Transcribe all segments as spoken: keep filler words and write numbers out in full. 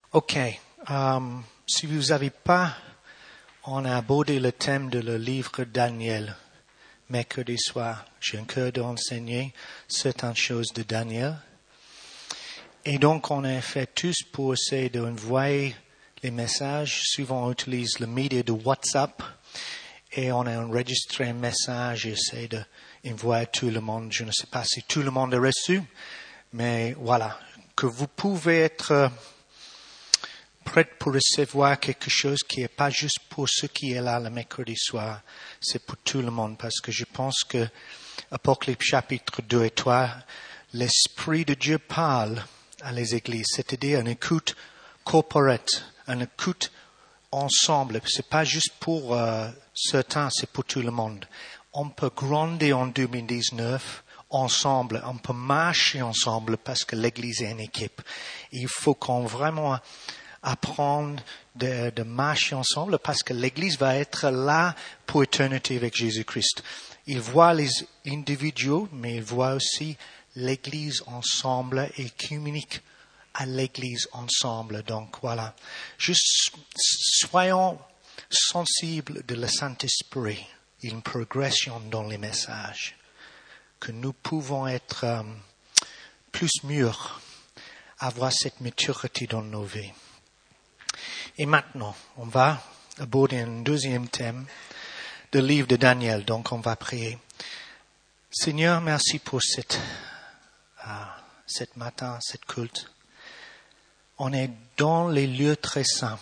Ok, um, si vous n'avez pas, on a abordé le thème de le livre Daniel. Mercredi soir, j'ai un cœur d'enseigner certaines choses de Daniel. Et donc, on a fait tous pour essayer d'envoyer les messages. Souvent, on utilise le média de WhatsApp et on a enregistré un message et essaie d'envoyer à tout le monde. Je ne sais pas si tout le monde a reçu, mais voilà, que vous pouvez être prêt pour recevoir quelque chose qui n'est pas juste pour ceux qui est là le mercredi soir, c'est pour tout le monde, parce que je pense que Apocalypse chapitre deux et trois, l'Esprit de Dieu parle à les églises, c'est-à-dire une écoute corporate, une écoute ensemble. C'est pas juste pour euh, certains, c'est pour tout le monde. On peut grandir en deux mille dix-neuf ensemble, on peut marcher ensemble parce que l'église est une équipe. Il faut qu'on vraiment apprendre de, de marcher ensemble parce que l'Église va être là pour l'éternité avec Jésus-Christ. Il voit les individus, mais il voit aussi l'Église ensemble et communique à l'Église ensemble. Donc voilà, juste soyons sensibles de le Saint-Esprit, une progression dans les messages, que nous pouvons être euh, plus mûrs, avoir cette maturité dans nos vies. Et maintenant, on va aborder un deuxième thème du livre de Daniel. Donc, on va prier. Seigneur, merci pour cette, euh, cette matin, cette culte. On est dans les lieux très saints.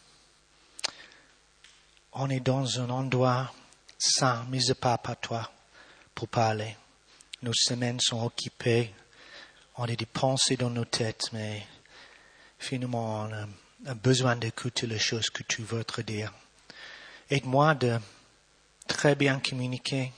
On est dans un endroit saint, mis à part par toi, pour parler. Nos semaines sont occupées. On a des pensées dans nos têtes, mais finalement, on a a besoin d'écouter les choses que tu veux te dire. Aide-moi de très bien communiquer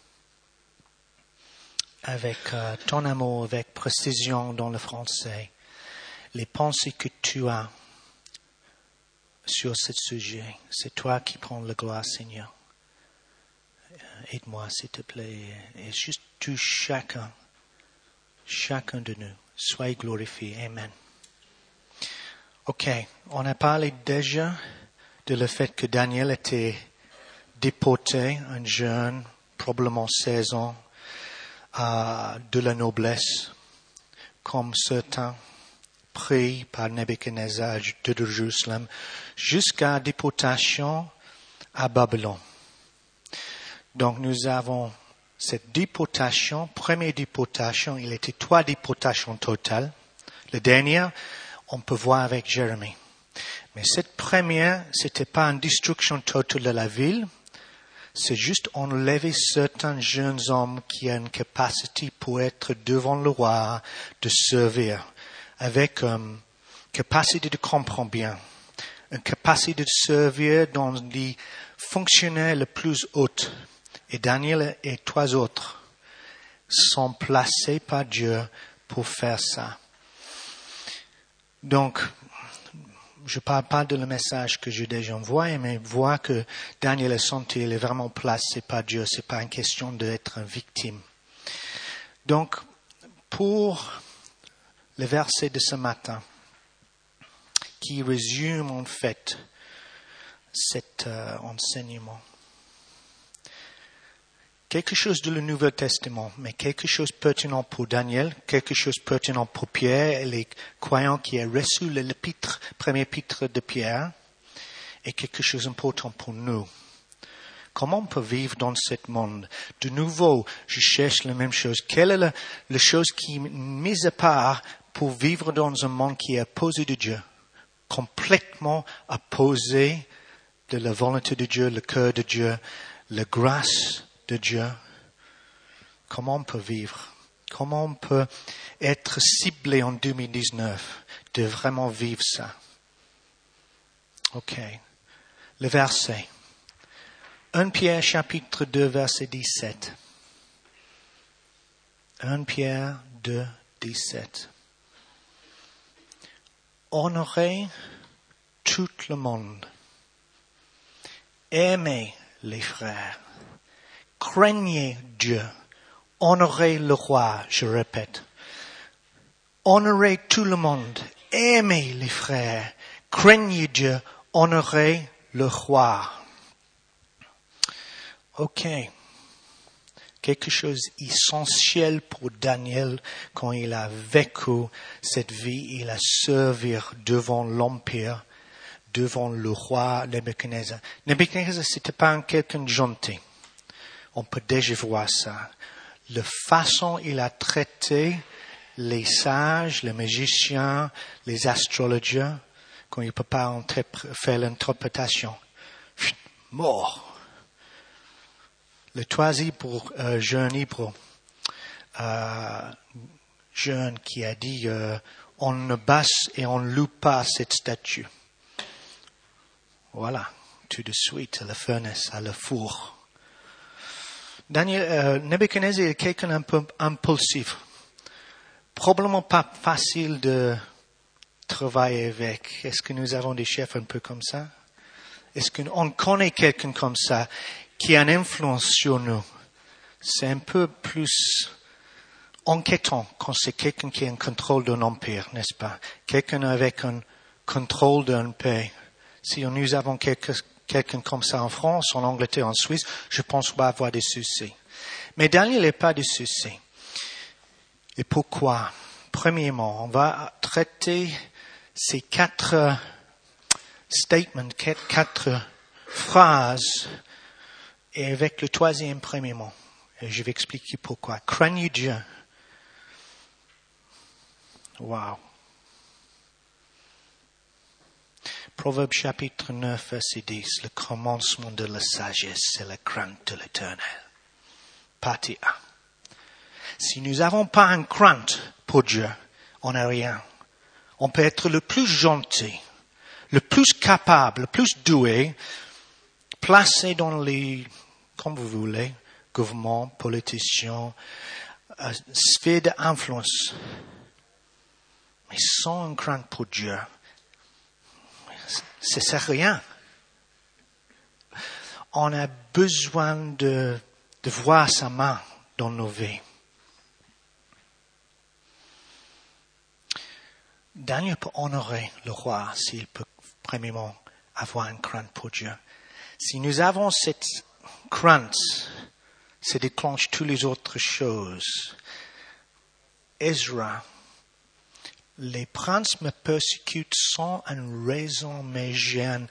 avec euh, ton amour, avec précision dans le français, les pensées que tu as sur ce sujet. C'est toi qui prends la gloire, Seigneur. Aide-moi, s'il te plaît, et juste touche chacun, chacun de nous. Sois glorifié. Amen. Ok, on a parlé déjà de le fait que Daniel était déporté, un jeune, probablement seize ans, euh, de la noblesse, comme certains, pris par Nebuchadnezzar de Jérusalem, jusqu'à déportation à Babylone. Donc nous avons cette déportation, première déportation, il était trois déportations totales. La dernière, on peut voir avec Jérémie. Mais cette première, c'était pas une destruction totale de la ville. C'est juste enlever certains jeunes hommes qui ont une capacité pour être devant le roi, de servir, avec une capacité de comprendre bien, une capacité de servir dans les fonctionnaires les plus hautes. Et Daniel et trois autres sont placés par Dieu pour faire ça. Donc, je ne parle pas de le message que j'ai déjà envoyé, mais voir que Daniel est senti, il est vraiment placé par Dieu. Ce n'est pas une question d'être une victime. Donc, pour le verset de ce matin, qui résume en fait cet euh, enseignement. Quelque chose de le Nouveau Testament, mais quelque chose pertinent pour Daniel, quelque chose pertinent pour Pierre et les croyants qui ont reçu l'épître, premier épître de Pierre, et quelque chose d'important pour nous. Comment on peut vivre dans ce monde? De nouveau, je cherche la même chose. Quelle est la, la chose qui est mise à part pour vivre dans un monde qui est opposé de Dieu? Complètement opposé de la volonté de Dieu, le cœur de Dieu, la grâce de Dieu. Comment on peut vivre? Comment on peut être ciblé en deux mille dix-neuf de vraiment vivre ça? Ok. Le verset. un Pierre chapitre deux verset dix-sept. un Pierre deux, dix-sept. Honorez tout le monde. Aimez les frères. Craignez Dieu. Honorez le roi, je répète. Honorez tout le monde. Aimez les frères. craignez Dieu, honorez le roi. Ok. Quelque chose d'essentiel pour Daniel quand il a vécu cette vie, il a servi devant l'empire, devant le roi Nebuchadnezzar. Nebuchadnezzar, c'était pas un quelqu'un de gentil. On peut déjà voir ça. La façon il a traité les sages, les magiciens, les astrologues, quand il ne peut pas faire l'interprétation. Mort. Le troisième pour euh, jeune hébreu, euh, jeune qui a dit euh, on ne basse et on ne loue pas cette statue. Voilà, tout de suite à la furnace, à la four. Daniel, euh, Nebuchadnezzar est quelqu'un un peu impulsif. Probablement pas facile de travailler avec. Est-ce que nous avons des chefs un peu comme ça? Est-ce qu'on connaît quelqu'un comme ça qui a une influence sur nous? C'est un peu plus inquiétant quand c'est quelqu'un qui a un contrôle d'un empire, n'est-ce pas? Quelqu'un avec un contrôle d'un pays. Si nous avons quelque, quelqu'un comme ça en France, en Angleterre, en Suisse, je pense qu'on va avoir des soucis. Mais Daniel n'a pas de soucis. Et pourquoi? Premièrement, on va traiter ces quatre statements, quatre, quatre phrases, et avec le troisième premièrement. Et je vais expliquer pourquoi. Craignez Dieu. Wow. Proverbe chapitre neuf, verset dix. Le commencement de la sagesse, c'est la crainte de l'Éternel. Partie un. Si nous n'avons pas une crainte pour Dieu, on n'a rien. On peut être le plus gentil, le plus capable, le plus doué, placé dans les, comme vous voulez, gouvernements, politiciens, euh, sphère d'influence. Mais sans une crainte pour Dieu, ça ne sert à rien. On a besoin de, de voir sa main dans nos vies. Daniel peut honorer le roi s'il peut, premièrement, avoir une crainte pour Dieu. Si nous avons cette crainte, ça déclenche toutes les autres choses. Ezra, les princes me persécutent sans une raison, mais j'ai un,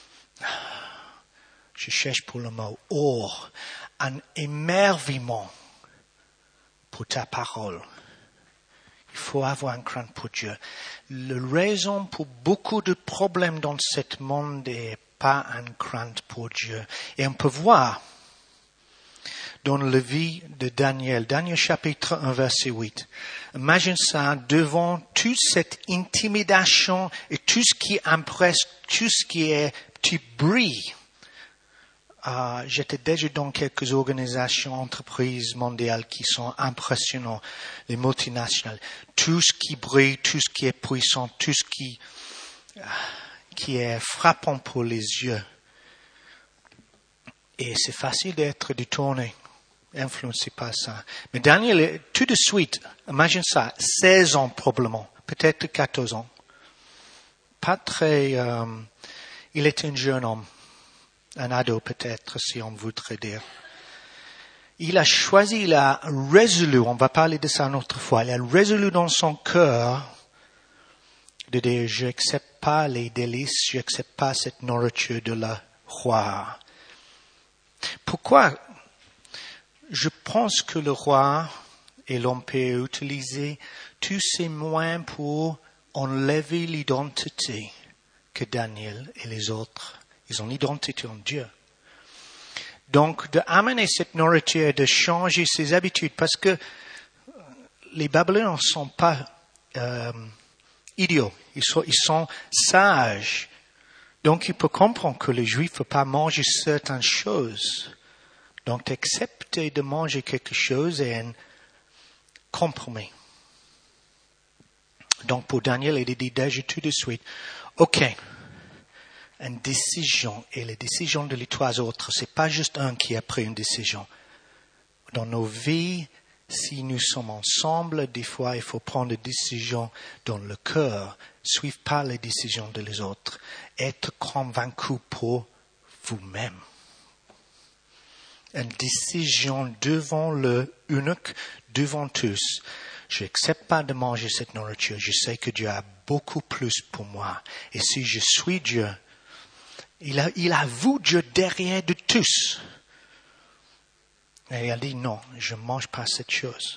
je cherche pour le mot, or, un émerveillement pour ta parole. Il faut avoir une crainte pour Dieu. La raison pour beaucoup de problèmes dans ce monde n'est pas une crainte pour Dieu. Et on peut voir dans la vie de Daniel, Daniel chapitre un, verset huit. Imagine ça devant toute cette intimidation et tout ce qui impresse, tout ce qui est petit bruit. Uh, j'étais déjà dans quelques organisations, entreprises mondiales qui sont impressionnantes, les multinationales. Tout ce qui brille, tout ce qui est puissant, tout ce qui, uh, qui est frappant pour les yeux. Et c'est facile d'être détourné, influencé par ça. Mais Daniel, tout de suite, imagine ça, seize ans probablement, peut-être quatorze ans. Pas très, euh, il était un jeune homme. Un ado peut-être, si on voudrait dire. Il a choisi, il a résolu, on va parler de ça une autre fois, il a résolu dans son cœur de dire, je n'accepte pas les délices, je n'accepte pas cette nourriture de la roi. Pourquoi? Je pense que le roi et l'empire utilisaient tous ces moyens pour enlever l'identité que Daniel et les autres ils ont l'identité en Dieu. Donc, d'amener cette nourriture, de changer ses habitudes, parce que les Babyloniens ne sont pas euh, idiots, ils sont, ils sont sages. Donc, il peut comprendre que les Juifs ne peuvent pas manger certaines choses. Donc, accepter de manger quelque chose est un compromis. Donc, pour Daniel, il dit déjà tout de suite, OK, une décision, et la décision de les trois autres, c'est pas juste un qui a pris une décision. Dans nos vies, Si nous sommes ensemble, des fois, il faut prendre des décisions dans le cœur. Suivez pas les décisions des autres. Être convaincu pour vous-même. Une décision devant le unique, devant tous. Je n'accepte pas de manger cette nourriture. Je sais que Dieu a beaucoup plus pour moi. Et si je suis Dieu, il a, il avoue Dieu derrière de tous. Et il a dit non, je ne mange pas cette chose.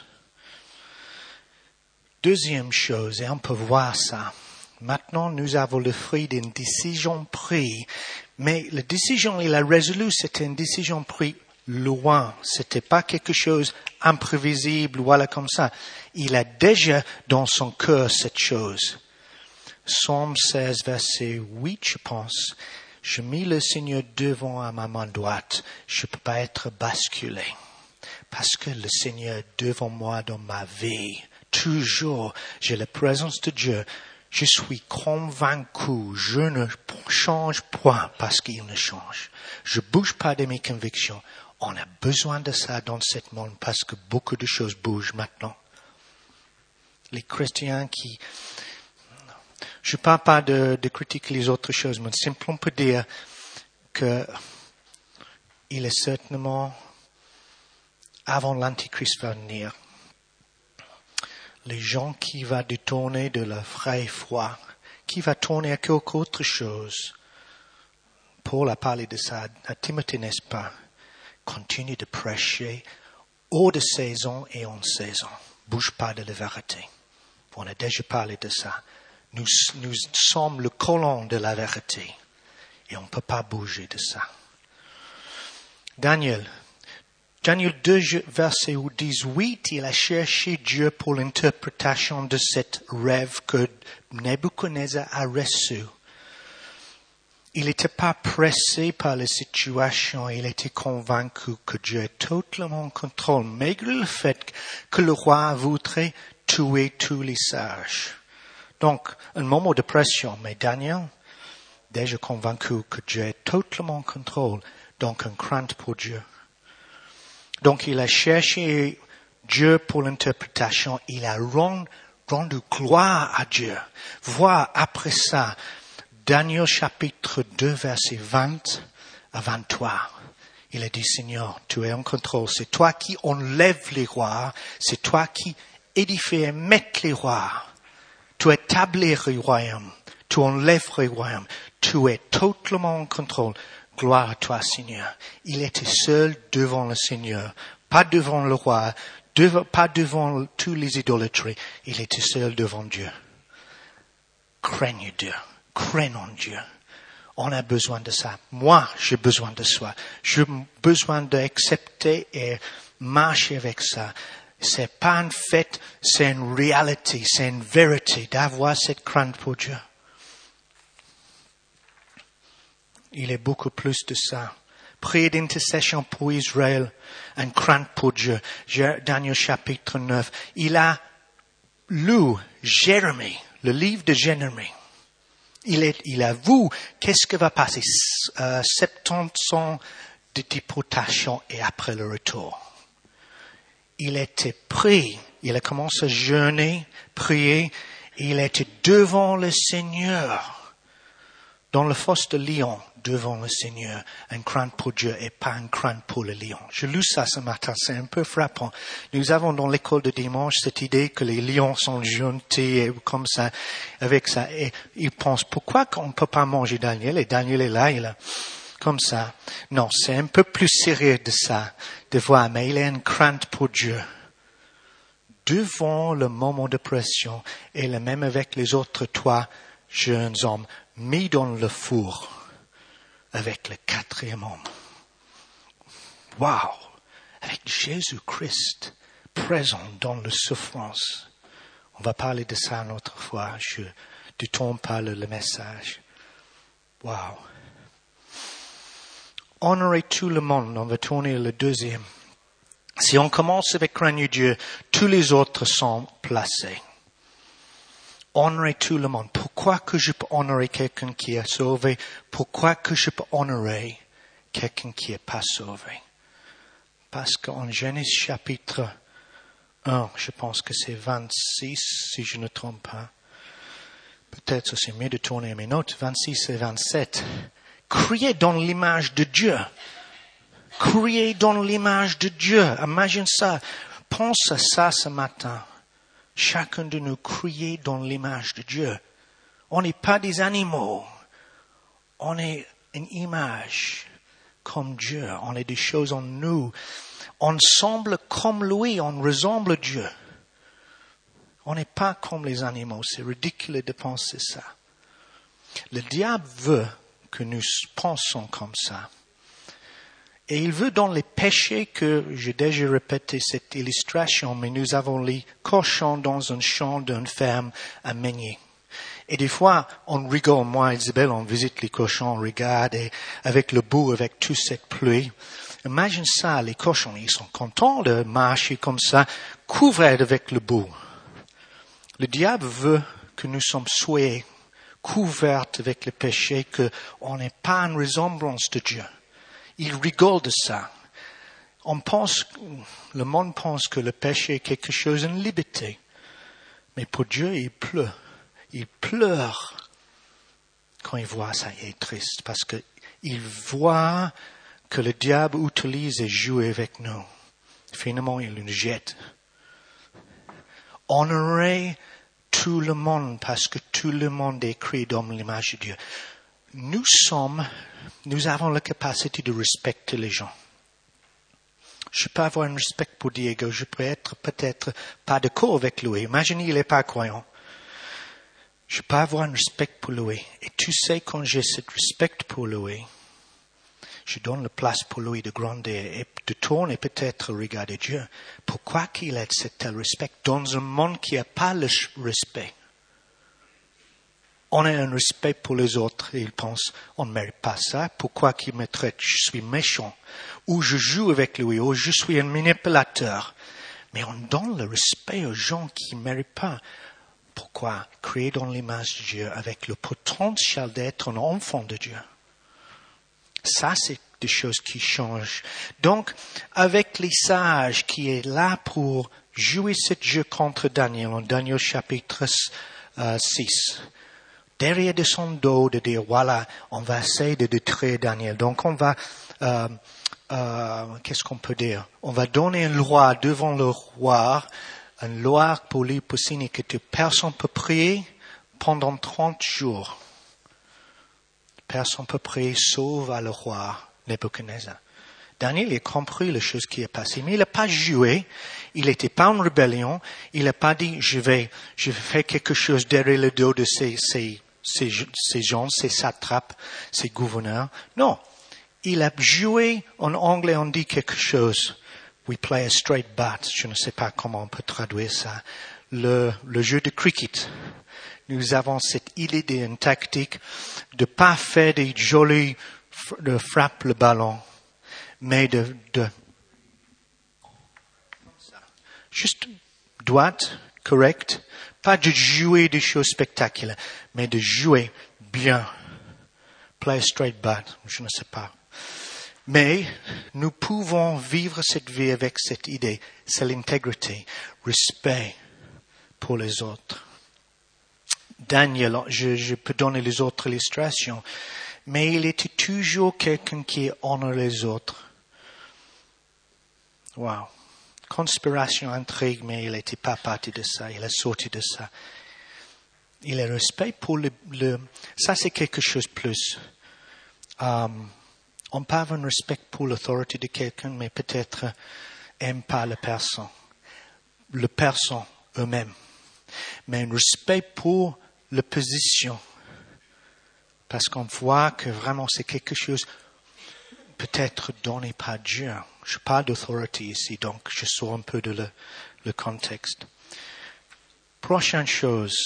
Deuxième chose, et on peut voir ça. Maintenant, nous avons le fruit d'une décision prise. Mais la décision, il a résolu, c'était une décision prise loin. C'était pas quelque chose imprévisible, voilà comme ça. Il a déjà dans son cœur cette chose. Psaume seize, verset huit, je pense. Je mis le Seigneur devant à ma main droite. Je ne peux pas être basculé. Parce que le Seigneur est devant moi dans ma vie. Toujours, j'ai la présence de Dieu. Je suis convaincu. Je ne change point parce qu'il ne change. Je ne bouge pas de mes convictions. On a besoin de ça dans ce monde parce que beaucoup de choses bougent maintenant. Les chrétiens qui... Je ne parle pas de, de critiquer les autres choses, mais simplement peut dire que il est certainement, avant l'Antichrist va venir, les gens qui vont détourner de la vraie foi, qui va tourner à quelque autre chose. Paul a parlé de ça à Timothée, n'est-ce pas? Continue de prêcher hors de saison et en saison. Bouge pas de la vérité. On a déjà parlé de ça. Nous, nous sommes le colon de la vérité. Et on ne peut pas bouger de ça. Daniel. Daniel deux, verset dix-huit, il a cherché Dieu pour l'interprétation de cet rêve que Nebuchadnezzar a reçu. Il n'était pas pressé par la situation, il était convaincu que Dieu est totalement en contrôle, malgré le fait que le roi voudrait tuer tous les sages. Donc, un moment de pression, mais Daniel, déjà convaincu que Dieu est totalement en contrôle, donc une crainte pour Dieu. Donc, il a cherché Dieu pour l'interprétation, il a rendu, rendu gloire à Dieu. Voir après ça, Daniel chapitre deux, verset vingt à vingt-trois. Il a dit, Seigneur, tu es en contrôle. C'est toi qui enlèves les rois. C'est toi qui édifies et mets les rois. Tu établis le royaume. Tu enlèves le royaume. Tu es totalement en contrôle. Gloire à toi, Seigneur. Il était seul devant le Seigneur. Pas devant le roi. Devant, pas devant tous les idolâtries. Il était seul devant Dieu. Craigne Dieu. Craignons Dieu. On a besoin de ça. Moi, j'ai besoin de ça. J'ai besoin d'accepter et marcher avec ça. C'est pas un fait, c'est une réalité, c'est une vérité d'avoir cette crainte pour Dieu. Il est beaucoup plus de ça. Prière d'intercession pour Israël, une crainte pour Dieu. Daniel chapitre neuf. Il a lu Jérémie, le livre de Jérémie. Il, est, il avoue qu'est-ce que va passer, euh, soixante-dix ans de déportation et après le retour. Il était pris, il a commencé à jeûner, prier, et il était devant le Seigneur, dans le fosse de lion, devant le Seigneur, une crainte pour Dieu et pas une crainte pour le lion. Je lis ça ce matin, c'est un peu frappant. Nous avons dans l'école de dimanche cette idée que les lions sont gentils et comme ça, avec ça. Et ils pensent, pourquoi on ne peut pas manger Daniel? Et Daniel est là, il est comme ça. Non, c'est un peu plus sérieux de ça, de voir, mais il a une crainte pour Dieu. Devant le moment de pression, et le même avec les autres trois jeunes hommes, mis dans le four, avec le quatrième homme. Wow! Avec Jésus-Christ présent dans la souffrance. On va parler de ça une autre fois. Je ne détourne pas le, le message. Wow! Honorer tout le monde. On va tourner le deuxième. Si on commence avec craindre Dieu, tous les autres sont placés. Honorer tout le monde. Pourquoi que je peux honorer quelqu'un qui est sauvé? Pourquoi que je peux honorer quelqu'un qui n'est pas sauvé? Parce qu'en Genèse chapitre un, je pense que c'est vingt-six, si je ne trompe pas. Peut-être c'est mieux de tourner mes notes, vingt-six et vingt-sept. Criez dans l'image de Dieu. Criez dans l'image de Dieu. Imagine ça. Pense à ça ce matin. Chacun de nous crier dans l'image de Dieu. On n'est pas des animaux. On est une image comme Dieu. On est des choses en nous. On semble comme lui. On ressemble à Dieu. On n'est pas comme les animaux. C'est ridicule de penser ça. Le diable veut que nous pensions comme ça. Et il veut dans les péchés que, j'ai déjà répété cette illustration, mais nous avons les cochons dans un champ d'une ferme à Meunier. Et des fois, on rigole, moi et Isabelle, on visite les cochons, on regarde, et avec le bout, avec toute cette pluie. Imagine ça, les cochons, ils sont contents de marcher comme ça, couverts avec le bout. Le diable veut que nous sommes souillés, couverts avec le péché, qu'on n'ait pas une ressemblance de Dieu. Il rigole de ça. On pense, le monde pense que le péché est quelque chose d'une liberté. Mais pour Dieu, il pleut. Il pleure quand il voit ça. Il est triste parce qu'il voit que le diable utilise et joue avec nous. Finalement, il nous jette. Honorer tout le monde parce que tout le monde est créé dans l'image de Dieu. Nous sommes, nous avons la capacité de respecter les gens. Je peux avoir un respect pour Diego, je peux être peut-être pas d'accord avec lui. Imaginez, il n'est pas croyant. Je peux avoir un respect pour lui. Et tu sais, quand j'ai ce respect pour lui, je donne la place pour lui de grandir et de tourner peut-être regarder Dieu. Pourquoi qu'il ait ce tel respect dans un monde qui n'a pas le respect? On a un respect pour les autres et ils pensent, on ne mérite pas ça. Pourquoi qu'il me traite? Je suis méchant. Ou je joue avec lui, ou je suis un manipulateur. Mais on donne le respect aux gens qui ne méritent pas. Pourquoi? Créer dans l'image de Dieu avec le potentiel d'être un enfant de Dieu. Ça, c'est des choses qui changent. Donc, avec les sages qui est là pour jouer ce jeu contre Daniel, en Daniel chapitre euh, six, derrière de son dos, de dire, voilà, on va essayer de détruire Daniel. Donc, on va, euh, euh, qu'est-ce qu'on peut dire? On va donner une loi devant le roi, une loi pour lui, pour signer que personne ne peut prier pendant trente jours. Personne ne peut prier sauf à le roi Nebuchadnezzar. Daniel a compris les choses qui est passées, mais il n'a pas joué, il n'était pas en rébellion, il n'a pas dit, je vais, je vais faire quelque chose derrière le dos de ces, ces, ces, ces gens, ces satrapes, ces gouverneurs. Non. Il a joué, en anglais on dit quelque chose. We play a straight bat. Je ne sais pas comment on peut traduire ça. Le, le jeu de cricket. Nous avons cette idée d'une tactique de pas faire des jolies, de frapper le ballon, mais de, de, juste droite, correct, pas de jouer des choses spectaculaires, mais de jouer bien. Play a straight bat. Je ne sais pas. Mais nous pouvons vivre cette vie avec cette idée. C'est l'intégrité, respect pour les autres. Daniel, je, je peux donner les autres illustrations, mais il était toujours quelqu'un qui honore les autres. Wow. Conspiration, intrigue, mais il n'était pas parti de ça, il a sorti de ça. Il a respect pour le... le ça, c'est quelque chose de plus. Um, On peut avoir un respect pour l'autorité de quelqu'un, mais peut-être n'aime pas la personne, le personne eux-mêmes. Mais un respect pour la position. Parce qu'on voit que vraiment c'est quelque chose peut-être donné par Dieu. Je parle d'autorité ici, donc je sors un peu de le, le contexte. Prochaine chose.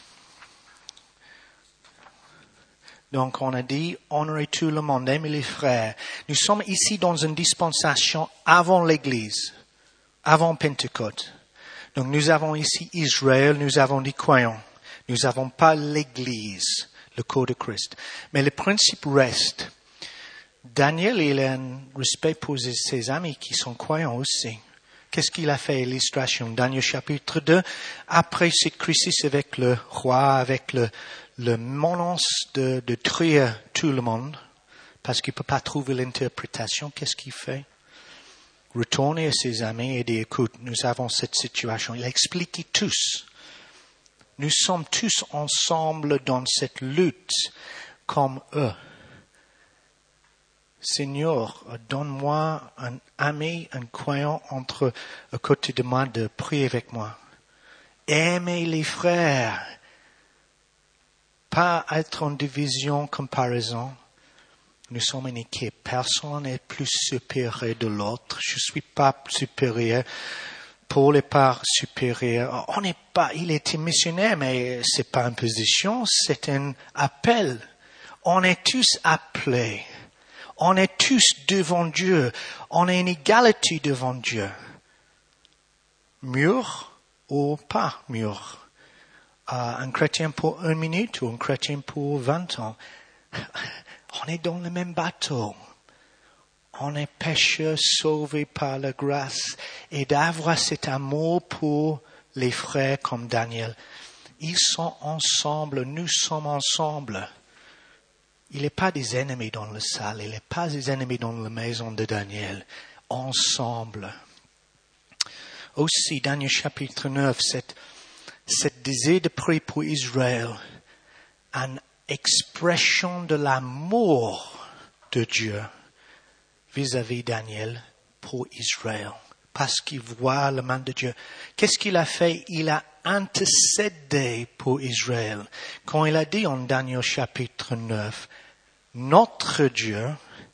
Donc, on a dit, honorer tout le monde, aimer les frères. Nous sommes ici dans une dispensation avant l'Église, avant Pentecôte. Donc, nous avons ici Israël, nous avons des croyants. Nous n'avons pas l'Église, le corps de Christ. Mais le principe reste. Daniel, il a un respect pour ses amis qui sont croyants aussi. qu'est-ce qu'il a fait, illustration? Daniel chapitre deux, après cette crisis avec le roi, avec le, le menace de, de tuer tout le monde, parce qu'il ne peut pas trouver l'interprétation, qu'est-ce qu'il fait? Retourner à ses amis et dire, écoute, nous avons cette situation. Il a expliqué tous. Nous sommes tous ensemble dans cette lutte comme eux. Seigneur, donne-moi un ami, un croyant entre à côté de moi de prier avec moi. Aimer les frères, pas être en division, comparaison. Nous sommes une équipe. Personne n'est plus supérieur de l'autre. Je suis pas supérieur. Paul n'est pas supérieur. On n'est pas, il était missionnaire, mais c'est pas une position, c'est un appel. On est tous appelés. On est tous devant Dieu. On a une égalité devant Dieu. Mûr ou pas mûr. Euh, un chrétien pour une minute ou un chrétien pour vingt ans. On est dans le même bateau. On est pécheurs sauvés par la grâce. Et d'avoir cet amour pour les frères comme Daniel. Ils sont ensemble, nous sommes ensemble. Il n'est pas des ennemis dans la salle, il n'est pas des ennemis dans la maison de Daniel. Ensemble. Aussi, Daniel chapitre neuf, cette, cette désir de prier pour Israël, une expression de l'amour de Dieu vis-à-vis de Daniel pour Israël. Parce qu'il voit la main de Dieu. Qu'est-ce qu'il a fait? Il a intercédé pour Israël. Quand il a dit en Daniel chapitre neuf, notre Dieu,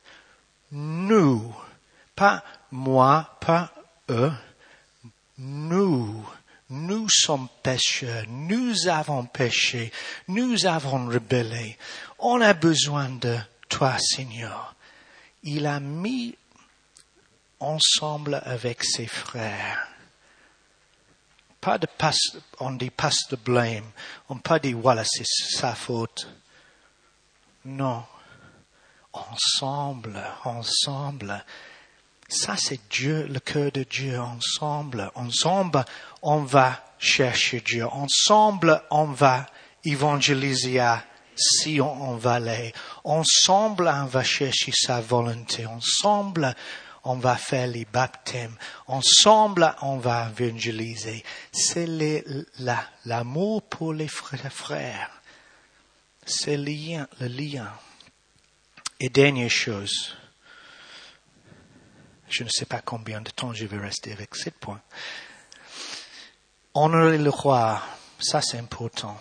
nous, pas moi, pas eux, nous, nous sommes pécheurs, nous avons péché, nous avons rebellé. On a besoin de toi, Seigneur. Il a mis ensemble avec ses frères. Pas de pass, on dit pass the blame. On pas dit voilà c'est sa faute. Non. Ensemble, ensemble. Ça c'est Dieu, le cœur de Dieu. Ensemble, ensemble, on va chercher Dieu. Ensemble, on va évangéliser si on, on va aller. Ensemble, on va chercher sa volonté. Ensemble, on va faire les baptêmes. Ensemble, on va évangéliser. C'est les, la, l'amour pour les frères. C'est le lien, le lien. Et dernière chose. Je ne sais pas combien de temps je vais rester avec ce point. Honorer le roi, ça c'est important.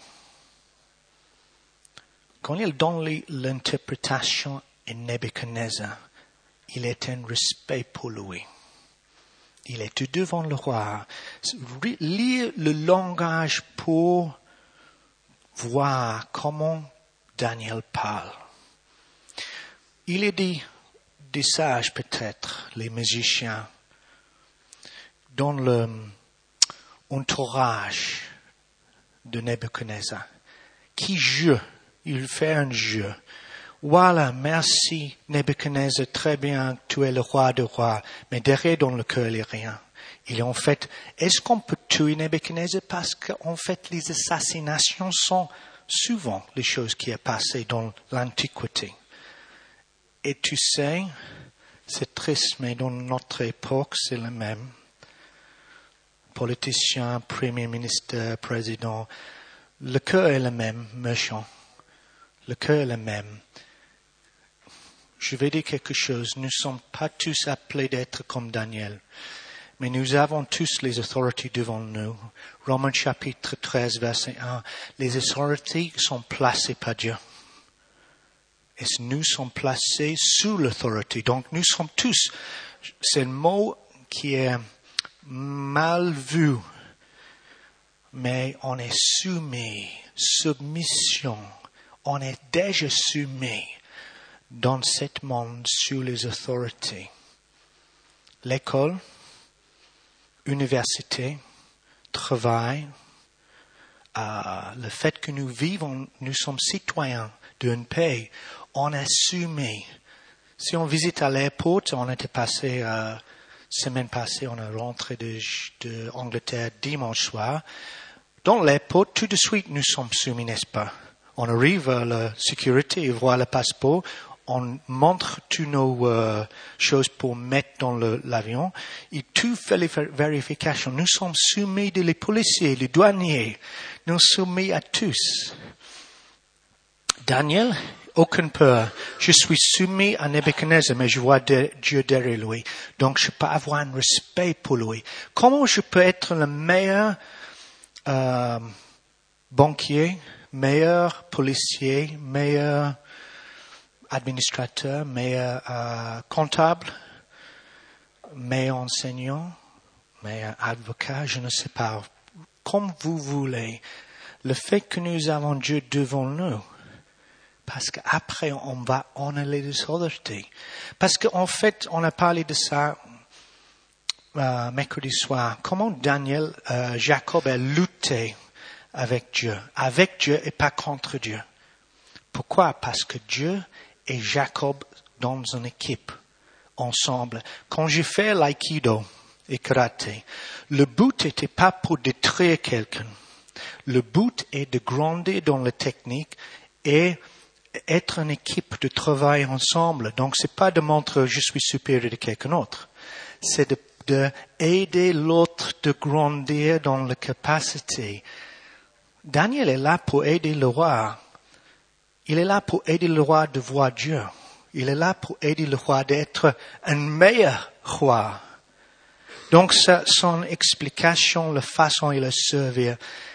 Quand il donne l'interprétation à Nebuchadnezzar, il est un respect pour lui. Il est devant le roi. Lire le langage pour voir comment Daniel parle. Il est dit des sages peut-être, les magiciens, dans le entourage de Nebuchadnezzar, qui joue, il fait un jeu. Voilà, merci Nebuchadnezzar, très bien, tu es le roi des rois, mais derrière dans le cœur il n'y a rien. Il est en fait, est-ce qu'on peut tuer Nebuchadnezzar parce qu'en fait les assassinations sont souvent les choses qui sont passées dans l'Antiquité. Et tu sais, c'est triste, mais dans notre époque, c'est le même. Politicien, premier ministre, président, le cœur est le même, méchant. Le cœur est le même. Je vais dire quelque chose. Nous ne sommes pas tous appelés d'être comme Daniel. Mais nous avons tous les autorités devant nous. Romains chapitre treize, verset un. Les autorités sont placées par Dieu. Et nous sommes placés sous l'autorité. Donc nous sommes tous, c'est un mot qui est mal vu, mais on est soumis, submission, on est déjà soumis dans ce monde sous les autorités. L'école, université, travail, euh, le fait que nous vivons, nous sommes citoyens d'un pays, on est soumis. Si on visite à l'aéroport, on était passé euh, semaine passée, on est rentré de, de Angleterre dimanche soir. Dans l'airport, tout de suite, nous sommes soumis, n'est-ce pas? On arrive à la sécurité, on voit le passeport, on montre toutes nos euh, choses pour mettre dans le, l'avion, et tout fait les vérifications. Nous sommes soumis de les policiers, les douaniers, nous sommes soumis à tous. Daniel, aucune peur. Je suis soumis à Nebuchadnezzar, mais je vois de, Dieu derrière lui. Donc, je peux avoir un respect pour lui. Comment je peux être le meilleur euh, banquier, meilleur policier, meilleur administrateur, meilleur euh, comptable, meilleur enseignant, meilleur avocat, je ne sais pas. Comme vous voulez. Le fait que nous avons Dieu devant nous, parce qu'après, on va honorer les autorités. Parce qu'en fait, on a parlé de ça euh, mercredi soir. Comment Daniel, euh, Jacob a lutté avec Dieu. Avec Dieu et pas contre Dieu. Pourquoi? Parce que Dieu et Jacob dans une équipe, ensemble. Quand j'ai fait l'aïkido et karaté, le but n'était pas pour détruire quelqu'un. Le but est de grandir dans la technique et être une équipe de travail ensemble. Donc, c'est pas de montrer je suis supérieur de quelqu'un d'autre. C'est de, de aider l'autre de grandir dans la capacité. Daniel est là pour aider le roi. Il est là pour aider le roi de voir Dieu. Il est là pour aider le roi d'être un meilleur roi. Donc, ça, son explication, la façon dont il a servi,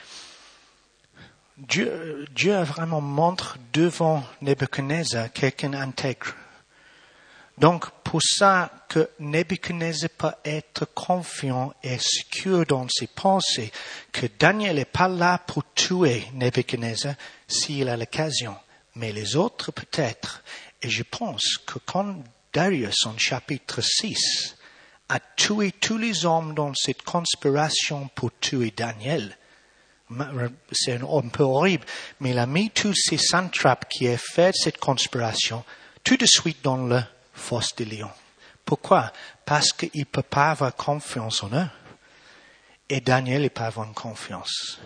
Dieu, Dieu a vraiment montré devant Nebuchadnezzar quelqu'un intègre. Donc, pour ça que Nebuchadnezzar peut être confiant et sûr dans ses pensées, que Daniel n'est pas là pour tuer Nebuchadnezzar s'il a l'occasion, mais les autres peut-être. Et je pense que quand Darius, en chapitre six, a tué tous les hommes dans cette conspiration pour tuer Daniel, c'est un peu horrible, mais il a mis tous ces satrapes qui ont fait cette conspiration tout de suite dans le fosse des lions. Pourquoi? Parce qu'il ne peut pas avoir confiance en eux. Et Daniel ne peut pas avoir confiance.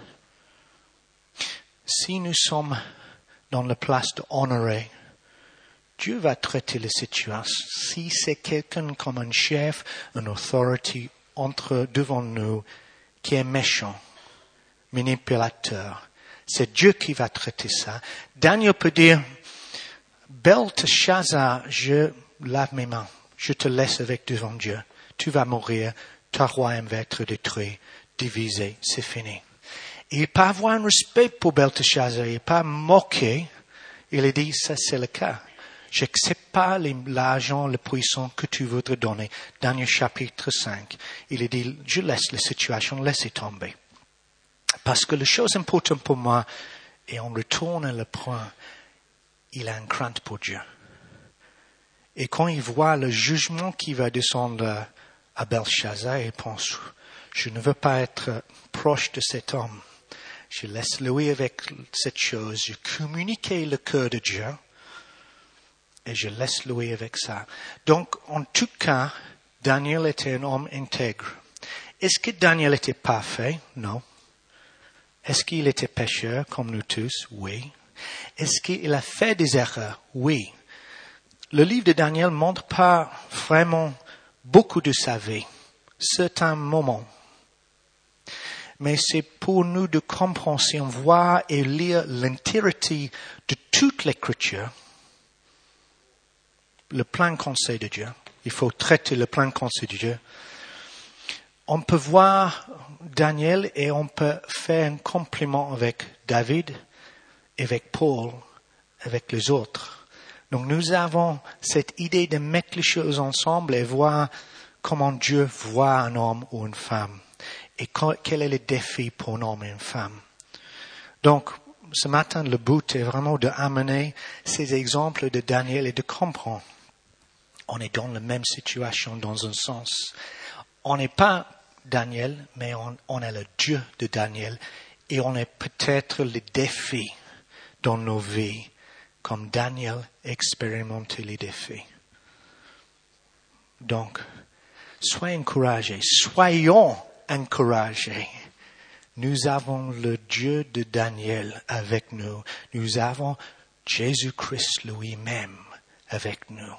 Si nous sommes dans la place d'honorer, Dieu va traiter la situation. Si c'est quelqu'un comme un chef, une autorité entre devant nous qui est méchant, manipulateur. C'est Dieu qui va traiter ça. Daniel peut dire, Belteshazzar, je lave mes mains. Je te laisse avec devant Dieu. Tu vas mourir. Ta royaume va être détruit, divisé. C'est fini. Il peut avoir un respect pour Belteshazzar. Il peut pas moquer. Il a dit, ça c'est le cas. J'accepte pas l'argent, le puissant que tu voudrais donner. Daniel chapitre cinq. Il a dit, je laisse la situation, laissez tomber. Parce que la chose importante pour moi, et on retourne à le point, il a une crainte pour Dieu. Et quand il voit le jugement qui va descendre à Belteshazzar, il pense, je ne veux pas être proche de cet homme. Je laisse lui avec cette chose, je communique le cœur de Dieu, et je laisse lui avec ça. Donc, en tout cas, Daniel était un homme intègre. Est-ce que Daniel était parfait? Non. Est-ce qu'il était pécheur comme nous tous? Oui. Est-ce qu'il a fait des erreurs? Oui. Le livre de Daniel montre pas vraiment beaucoup de sa vie. C'est un moment. Mais c'est pour nous de comprendre, si on voit et lire l'entièreté de toute l'écriture, le plein conseil de Dieu. Il faut traiter le plein conseil de Dieu. On peut voir Daniel et on peut faire un compliment avec David, avec Paul, avec les autres. Donc nous avons cette idée de mettre les choses ensemble et voir comment Dieu voit un homme ou une femme. Et quel est le défi pour un homme et une femme. Donc, ce matin, le but est vraiment d'amener ces exemples de Daniel et de comprendre. On est dans la même situation dans un sens. On n'est pas Daniel, mais on, on est le Dieu de Daniel. Et on est peut-être les défis dans nos vies, comme Daniel expérimentait les défis. Donc, Soyez encouragés, soyons encouragés. Nous avons le Dieu de Daniel avec nous. Nous avons Jésus-Christ lui-même avec nous.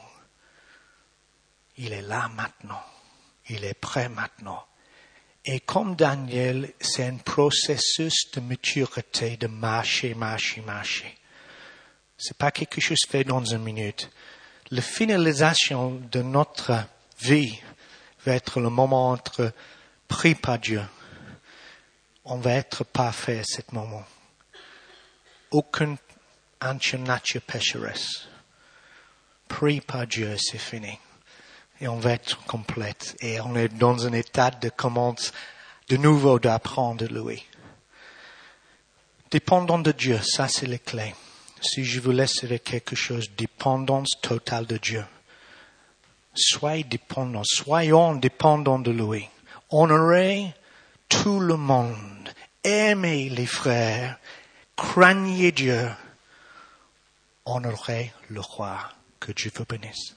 Il est là maintenant. Il est prêt maintenant. Et comme Daniel, c'est un processus de maturité, de marcher, marcher, marcher. C'est pas quelque chose fait dans une minute. La finalisation de notre vie va être le moment entre pris par Dieu. On va être parfait à ce moment. Aucune ancienne nature pécheresse. Pris par Dieu, c'est fini. Et on va être complète. Et on est dans un état de commence de nouveau d'apprendre de lui. Dépendant de Dieu, ça c'est les clés. Si je vous laisse avec quelque chose, dépendance totale de Dieu. Soyez dépendants, soyons dépendants de lui. Honorez tout le monde. Aimez les frères. Craignez Dieu. Honorez le roi. Que Dieu vous bénisse.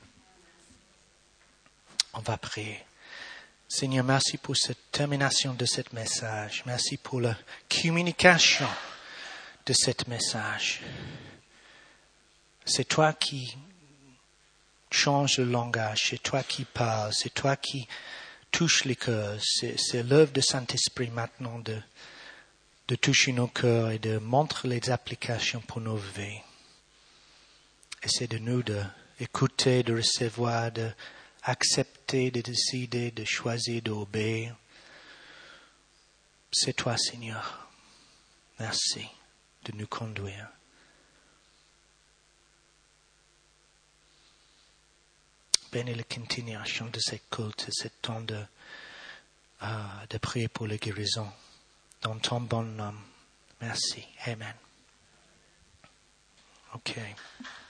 On va prier. Seigneur, merci pour cette termination de ce message. Merci pour la communication de ce message. C'est toi qui changes le langage, c'est toi qui parles, c'est toi qui touches les cœurs. C'est, c'est l'œuvre du Saint-Esprit maintenant de, de toucher nos cœurs et de montrer les applications pour nos vies. Et c'est de nous d'écouter, de, de recevoir, de accepter, de décider, de choisir, d'obéir. C'est toi, Seigneur. Merci de nous conduire. Bénis la continuation de cette culte, ce temps de, uh, de prier pour la guérison. Dans ton bon nom. Merci. Amen. OK.